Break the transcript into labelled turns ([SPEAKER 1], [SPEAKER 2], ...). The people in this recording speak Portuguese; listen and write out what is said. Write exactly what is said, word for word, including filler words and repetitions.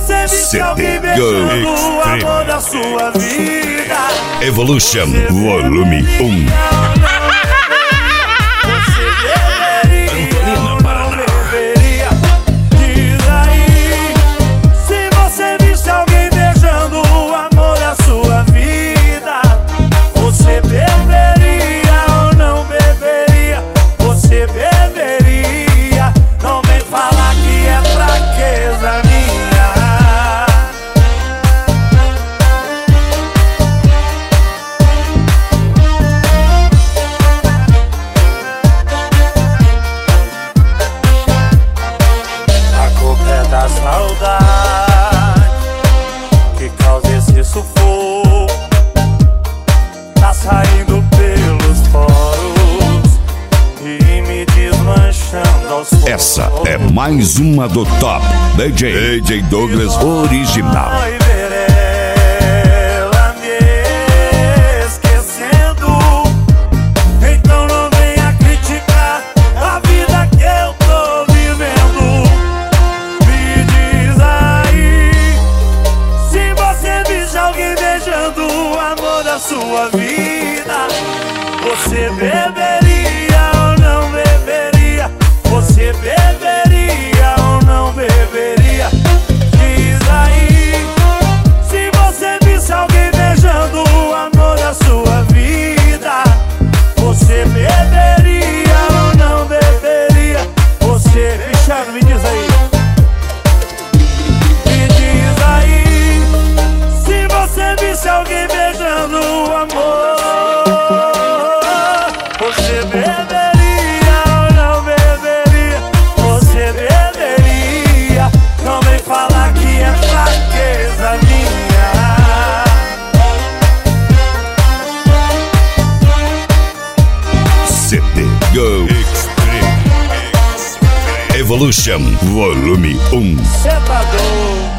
[SPEAKER 1] você visse alguém beijando o amor da sua vida,
[SPEAKER 2] Evolution Volume um.
[SPEAKER 1] Saudade que causa esse sufoco, tá saindo pelos poros e me desmanchando aos poucos.
[SPEAKER 2] Essa é mais uma do Top D J D J Douglas Original.
[SPEAKER 1] Sua vida, você beberia ou não beberia? Você beberia ou não beberia? Diz aí, se você visse alguém beijando o amor da sua vida, você beberia ou não beberia? Você, Cristiano, me diz aí. Me diz aí, se você visse alguém beijando o amor, você beberia ou não beberia? Você beberia, não vem falar que é fraqueza minha.
[SPEAKER 2] C D Go Extreme Evolution Volume um.
[SPEAKER 1] Cê tá doido.